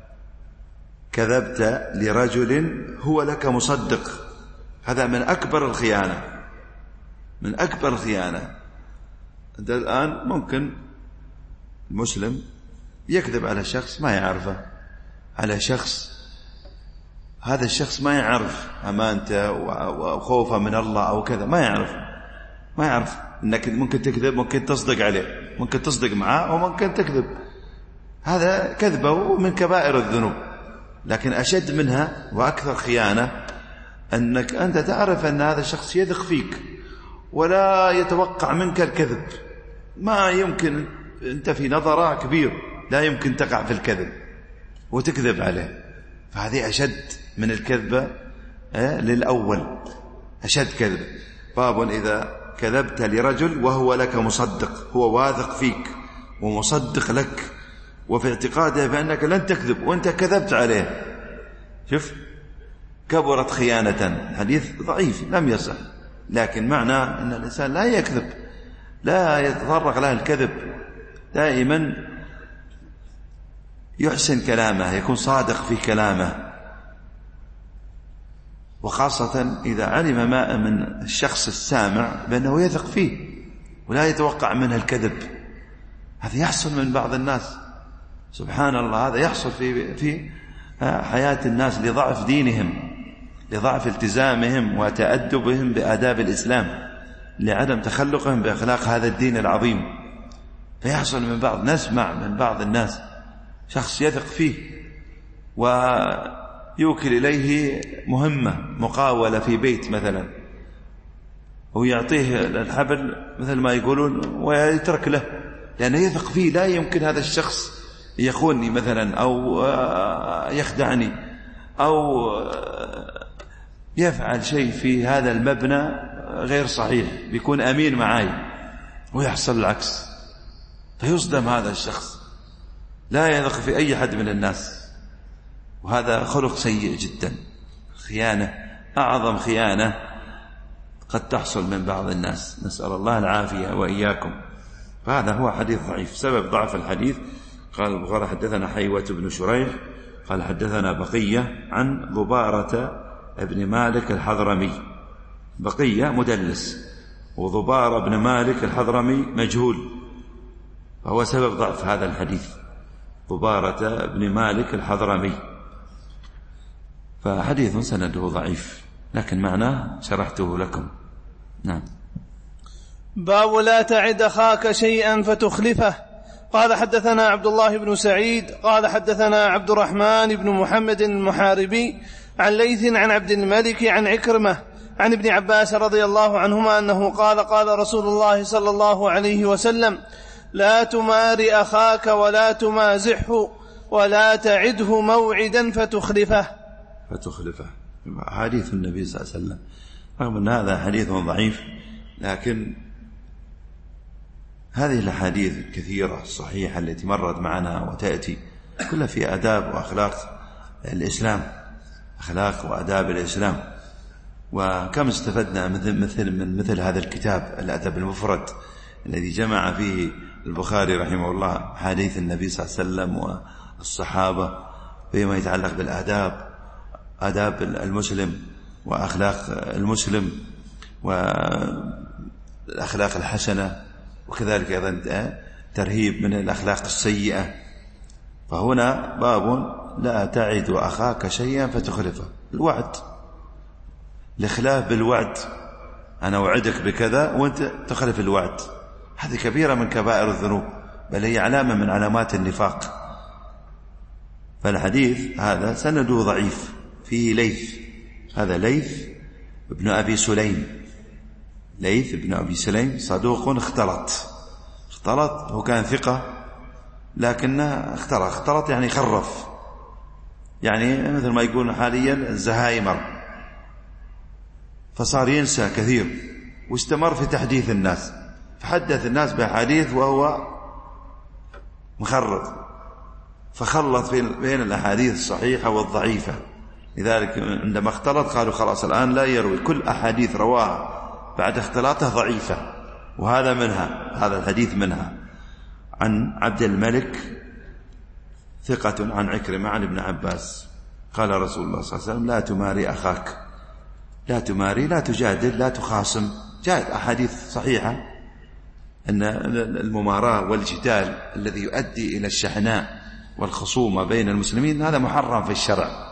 كذبت لرجل هو لك مصدق، هذا من أكبر الخيانة، من أكبر الخيانة. أنت الآن ممكن المسلم يكذب على شخص ما يعرفه، على شخص هذا الشخص ما يعرف أمانته وخوفه من الله أو كذا، ما يعرف ما يعرف أنك ممكن تكذب، ممكن تصدق عليه، ممكن تصدق معه وممكن تكذب. هذا كذبه من كبائر الذنوب. لكن أشد منها وأكثر خيانة أنك أنت تعرف أن هذا الشخص يثق فيك ولا يتوقع منك الكذب، ما يمكن، أنت في نظره كبير لا يمكن تقع في الكذب وتكذب عليه. فهذه أشد من الكذبة للأول، أشد كذب. باب إذا كذبت لرجل وهو لك مصدق، هو واثق فيك ومصدق لك وفي اعتقاده بأنك لن تكذب وأنت كذبت عليه. شوف، كبرت خيانة، حديث ضعيف لم يصح، لكن معناه أن الإنسان لا يكذب، لا يتطرق له الكذب، دائما يحسن كلامه، يكون صادق في كلامه، وخاصة إذا علم ما من الشخص السامع بأنه يثق فيه ولا يتوقع منه الكذب. هذا يحصل من بعض الناس، سبحان الله، هذا يحصل في في حياة الناس لضعف دينهم، لضعف التزامهم وتأدبهم بآداب الإسلام. لعدم تخلقهم بأخلاق هذا الدين العظيم. فيحصل من بعض، نسمع من بعض الناس شخص يثق فيه ويوكل إليه مهمة مقاولة في بيت مثلا، ويعطيه الحبل مثل ما يقولون ويترك له، لأنه يثق فيه. لا يمكن هذا الشخص يخونني مثلا أو يخدعني أو يفعل شيء في هذا المبنى غير صحيح، بيكون أمين معي ويحصل العكس، فيصدم هذا الشخص، لا يثق في أي حد من الناس. وهذا خلق سيء جدا، خيانة، أعظم خيانة قد تحصل من بعض الناس، نسأل الله العافية وإياكم. فهذا هو حديث ضعيف. سبب ضعف الحديث قال البخاري حدثنا حيوة بن شريح قال حدثنا بقية عن ضبارة ابن مالك الحضرمي. بقية مدلس، وضبارة ابن مالك الحضرمي مجهول، فهو سبب ضعف هذا الحديث، ضبارة ابن مالك الحضرمي. فحديث سنده ضعيف، لكن معناه شرحته لكم. نعم. باب لا تعد أخاك شيئا فتخلفه. قال حدثنا عبد الله بن سعيد قال حدثنا عبد الرحمن بن محمد المحاربي عن ليث عن عبد الملك عن عكرمة عن ابن عباس رضي الله عنهما أنه قال قال رسول الله صلى الله عليه وسلم: لا تمار أخاك ولا تمازحه ولا تعده موعدا فتخلفه. فتخلفه حديث النبي صلى الله عليه وسلم، رغم أن هذا حديث ضعيف، لكن هذه الأحاديث الكثيرة الصحيحة التي مرت معنا وتأتي كلها في آداب وأخلاق الإسلام، أخلاق وآداب الإسلام. وكم استفدنا مثل, مثل من مثل هذا الكتاب الأدب المفرد الذي جمع فيه البخاري رحمه الله حديث النبي صلى الله عليه وسلم والصحابة فيما يتعلق بالآداب، آداب المسلم وأخلاق المسلم والأخلاق الحسنة، وكذلك أيضا ترهيب من الأخلاق السيئة. فهنا باب لا تعد أخاك شيئا فتخلفه. الوعد، الإخلاف بالوعد، أنا أوعدك بكذا وأنت تخلف الوعد، هذه كبيرة من كبائر الذنوب، بل هي علامة من علامات النفاق. فالحديث هذا سنده ضعيف، فيه ليث، هذا ليث ابن أبي سليم، ليث ابن أبي سليم صدوق اختلط، اختلط، هو كان ثقة لكنه اختلط، اختلط يعني خرف، يعني مثل ما يقول حاليا الزهايمر، فصار ينسى كثير، واستمر في تحديث الناس، فحدث الناس بحديث وهو مخرط، فخلط بين الأحاديث الصحيحة والضعيفة. لذلك عندما اختلط قالوا خلاص الآن لا يروي، كل أحاديث رواها بعد اختلاطه ضعيفة، وهذا منها، هذا الحديث منها. عن عبد الملك ثقة عن عكرمة عن ابن عباس قال رسول الله صلى الله عليه وسلم: لا تماري أخاك، لا تماري، لا تجادل، لا تخاصم. جاءت أحاديث صحيحة أن المماراة والجدال الذي يؤدي إلى الشحناء والخصومة بين المسلمين هذا محرم في الشرع.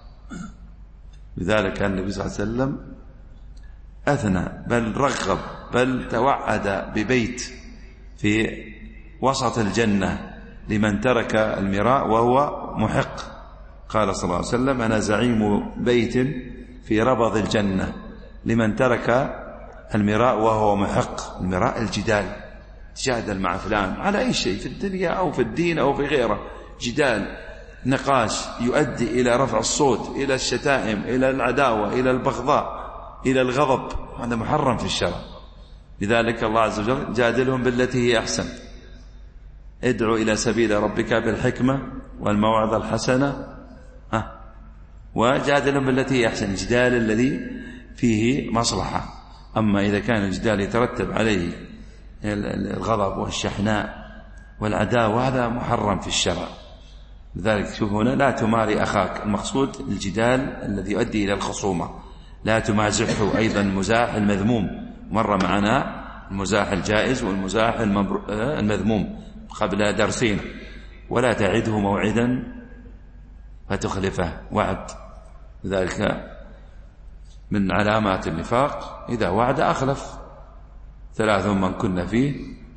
لذلك كان النبي صلى الله عليه وسلم أثنى بل رغب بل توعد ببيت في وسط الجنة لمن ترك المراء وهو محق. قال صلى الله عليه وسلم: أنا زعيم بيت في ربض الجنة لمن ترك المراء وهو محق. المراء الجدال، تجادل مع فلان على أي شيء في الدنيا أو في الدين أو في غيره، جدال، نقاش يؤدي إلى رفع الصوت، إلى الشتائم، إلى العداوة، إلى البغضاء، إلى الغضب، هذا محرم في الشرع. لذلك الله عز وجل: جادلهم بالتي هي أحسن، ادعو إلى سبيل ربك بالحكمة والموعظة الحسنة، ها، وجادلهم بالتي هي أحسن، الجدال الذي فيه مصلحة. أما إذا كان الجدال يترتب عليه الغضب والشحناء والعداوة هذا محرم في الشرع. لذلك شوف هنا: لا تماري أخاك، المقصود الجدال الذي يؤدي إلى الخصومة. لا تمازحه، أيضا مزاح المذموم، مر معنا المزاح الجائز والمزاح المذموم قبل درسين. ولا تعده موعدا فتخلفه، وعد، لذلك من علامات النفاق إذا وعد أخلف، ثلاث من كن فيه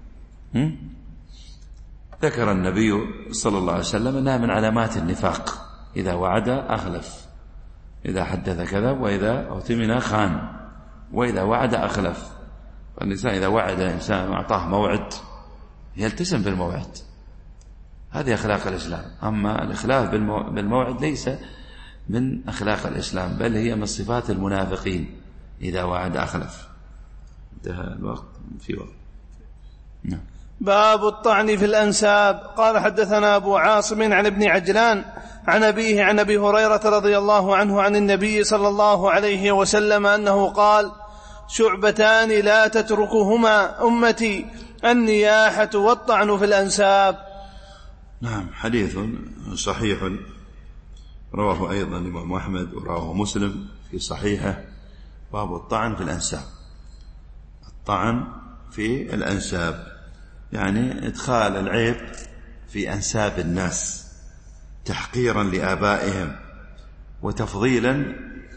ذكر النبي صلى الله عليه وسلم أنها من علامات النفاق: إذا وعد أخلف، إذا حدث كذب، وإذا اؤتمن خان، وإذا وعد أخلف. فالإنسان إذا وعد إنسان وأعطاه موعد يلتزم بالموعد، هذه أخلاق الإسلام. أما الإخلاف بالموعد ليس من أخلاق الإسلام، بل هي من صفات المنافقين: إذا وعد أخلف. انتهى الوقت في وقت. نعم. باب الطعن في الأنساب. قال حدثنا أبو عاصم عن ابن عجلان عن أبيه عن أبي هريرة رضي الله عنه عن النبي صلى الله عليه وسلم أنه قال: شعبتان لا تتركهما أمتي: النياحة والطعن في الأنساب. نعم، حديث صحيح رواه أيضا الإمام أحمد ورواه مسلم في صحيحه. باب الطعن في الأنساب. الطعن في الأنساب يعني إدخال العيب في أنساب الناس تحقيرا لآبائهم وتفضيلا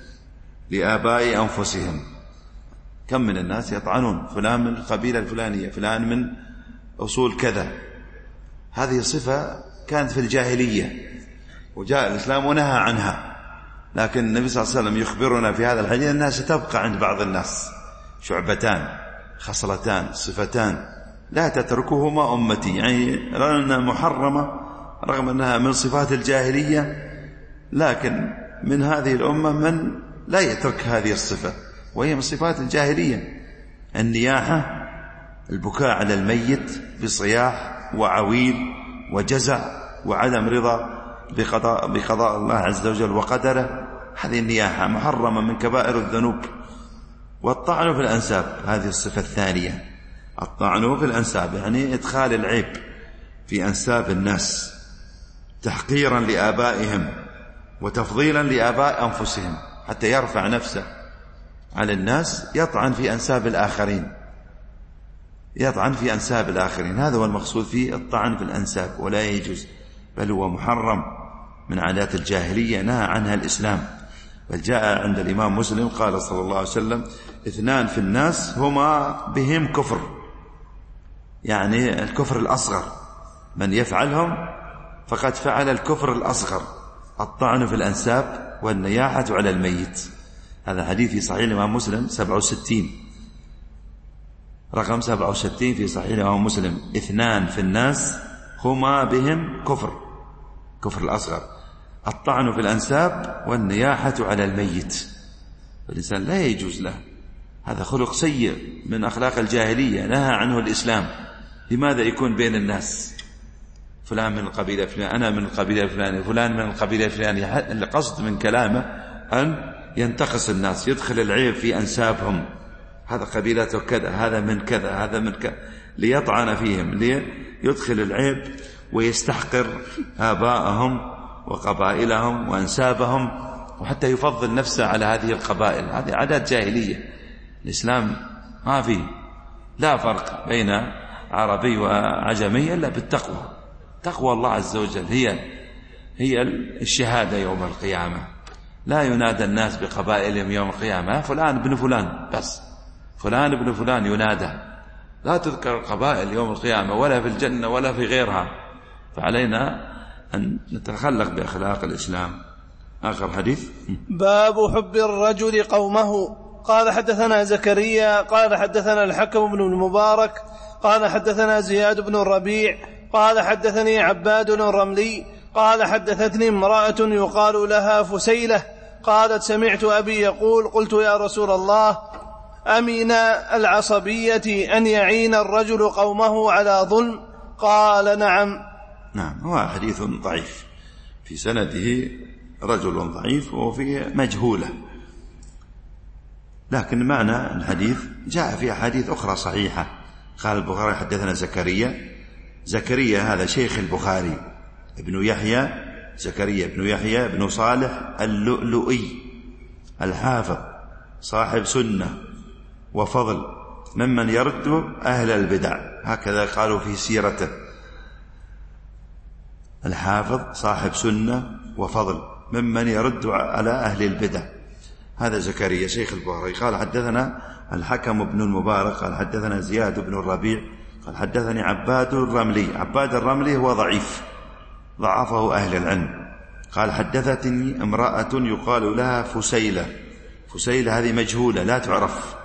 لآباء أنفسهم. كم من الناس يطعنون: فلان من القبيلة الفلانية، فلان من أصول كذا. هذه صفة كانت في الجاهلية وجاء الإسلام ونهى عنها، لكن النبي صلى الله عليه وسلم يخبرنا في هذا الحديث أنها ستبقى عند بعض الناس. شعبتان، خصلتان، صفتان لا تتركهما أمتي، يعني لأنها محرمة رغم أنها من صفات الجاهلية، لكن من هذه الأمة من لا يترك هذه الصفة وهي من صفات الجاهلية: النياحة، البكاء على الميت بصياح وعويل وجزع وعدم رضا بقضاء, بقضاء الله عز وجل وقدره. هذه النياحة محرمة من كبائر الذنوب. والطعن في الأنساب، هذه الصفة الثانية: الطعن في الأنساب يعني إدخال العيب في أنساب الناس تحقيرا لآبائهم وتفضيلا لآباء أنفسهم، حتى يرفع نفسه على الناس، يطعن في أنساب الآخرين، يطعن في أنساب الآخرين. هذا هو المقصود في الطعن في الأنساب، ولا يجوز، بل هو محرم من عادات الجاهلية نهى عنها الإسلام. بل جاء عند الإمام مسلم قال صلى الله عليه وسلم: اثنان في الناس هما بهم كفر، يعني الكفر الأصغر، من يفعلهم فقد فعل الكفر الأصغر: الطعن في الأنساب والنياحة على الميت. هذا حديث في صحيح الإمام مسلم سبعة وستين، رقم سبعة وستين في صحيح الإمام مسلم: اثنان في الناس هما بهم كفر، كفر الأصغر: الطعن في الأنساب والنياحة على الميت. الإنسان لا يجوز له، هذا خلق سيء من أخلاق الجاهلية نهى عنه الإسلام. لماذا يكون بين الناس فلان من القبيلة الفلانية، أنا من القبيلة الفلانية، فلان من القبيلة الفلانية؟ القصد من كلامه أن ينتقص الناس، يدخل العيب في أنسابهم: هذا قبيلته كذا، هذا من كذا، هذا من كذا، ليطعن فيهم، ليدخل العيب ويستحقر آباءهم وقبائلهم وأنسابهم، وحتى يفضل نفسه على هذه القبائل. هذه عادات جاهلية. الإسلام ما فيه لا فرق بين عربي وعجمي إلا بالتقوى. تقوى الله عز وجل هي هي الشهادة يوم القيامة. لا ينادى الناس بقبائلهم يوم القيامة: فلان ابن فلان، بس فلان ابن فلان ينادى، لا تذكر القبائل يوم القيامة ولا في الجنة ولا في غيرها. فعلينا أن نتخلق بأخلاق الإسلام. آخر حديث. باب حب الرجل قومه. قال حدثنا زكريا قال حدثنا الحكم بن المبارك قال حدثنا زياد بن الربيع قال حدثني عباد الرملي قال حدثتني امرأة يقال لها فسيلة قالت: سمعت أبي يقول: قلت يا رسول الله، أمن العصبية أن يعين الرجل قومه على ظلم؟ قال: نعم. نعم، هو حديث ضعيف، في سنده رجل ضعيف وفي مجهولة، لكن معنى الحديث جاء في أحاديث أخرى صحيحة. قال البخاري: حدثنا زكريا. زكريا هذا شيخ البخاري، ابن يحيى، زكريا ابن يحيى ابن صالح اللؤلؤي الحافظ، صاحب سنة وفضل، ممن يرد أهل البدع، هكذا قالوا في سيرته. الحافظ صاحب سنة وفضل، ممن يرد على أهل البدع. هذا زكريا شيخ البخاري. قال حدثنا الحكم بن المبارك قال حدثنا زياد بن الربيع قال حدثني عباد الرملي. عباد الرملي هو ضعيف ضعفه أهل العلم. قال حدثتني امرأة يقال لها فسيلة. فسيلة هذه مجهولة لا تعرف،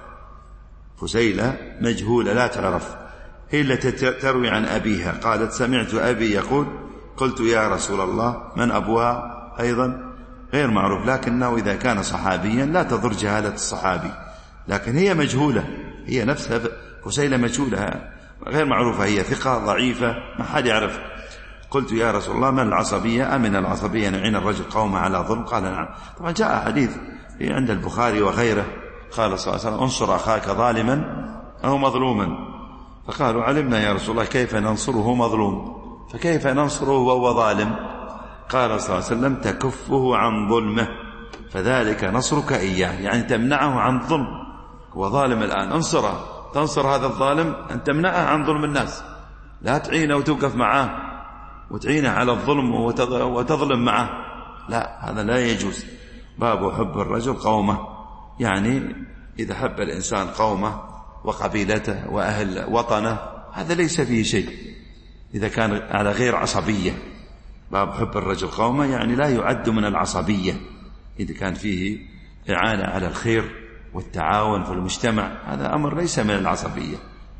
فسيلة مجهولة لا تعرف، هي التي تروي عن أبيها. قالت سمعت أبي يقول قلت يا رسول الله. من أبوها أيضا غير معروف، لكنه إذا كان صحابيا لا تضر جهالة الصحابي، لكن هي مجهولة، هي نفسها فسيلة مجهولة غير معروفة، هي ثقة ضعيفة ما حد يعرف. قلت يا رسول الله من العصبية؟ أمن العصبية نعين الرجل قوم على ظلم؟ قال نعم. طبعا جاء حديث عند البخاري وغيره قال صلى الله عليه وسلم انصر أخاك ظالما أو مظلوما. فقالوا علمنا يا رسول الله كيف ننصره مظلوم، فكيف ننصره وهو ظالم؟ قال صلى الله عليه وسلم تكفه عن ظلمه فذلك نصرك إياه، يعني تمنعه عن ظلم. هو ظالم الآن، انصره، تنصر هذا الظالم أن تمنعه عن ظلم الناس، لا تعينه وتوقف معه وتعينه على الظلم وتظلم معه، لا، هذا لا يجوز. باب حب الرجل قومه، يعني إذا حب الإنسان قومه وقبيلته وأهل وطنه هذا ليس فيه شيء إذا كان على غير عصبية. باب حب الرجل قومه يعني لا يعد من العصبية، إذا كان فيه إعانة على الخير والتعاون في المجتمع هذا أمر ليس من العصبية.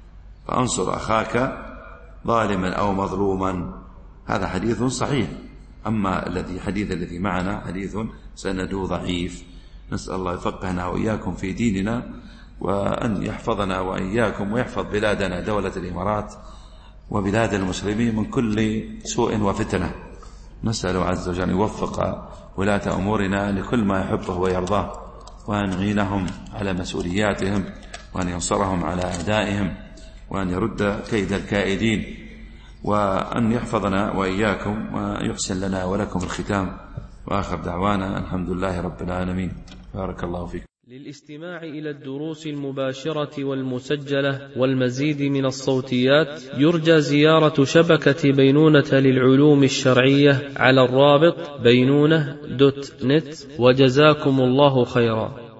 فأنصر أخاك ظالما أو مظلوما، هذا حديث صحيح. أما الذي حديث الذي معنا حديث سنده ضعيف. نسأل الله يفقهنا وإياكم في ديننا، وأن يحفظنا وإياكم ويحفظ بلادنا دولة الإمارات وبلاد المسلمين من كل سوء وفتنة. نسأل عز وجل أن يوفق ولاة أمورنا لكل ما يحبه ويرضاه، وأن يعينهم على مسؤولياتهم، وأن ينصرهم على أعدائهم، وأن يرد كيد الكائدين، وأن يحفظنا وإياكم ويحسن لنا ولكم الختام. وآخر دعوانا الحمد لله رب العالمين. بارك الله فيكم. للاستماع إلى الدروس المباشرة والمسجلة والمزيد من الصوتيات يرجى زيارة شبكة بينونة للعلوم الشرعية على الرابط بينونة دوت نت. وجزاكم الله خيرا.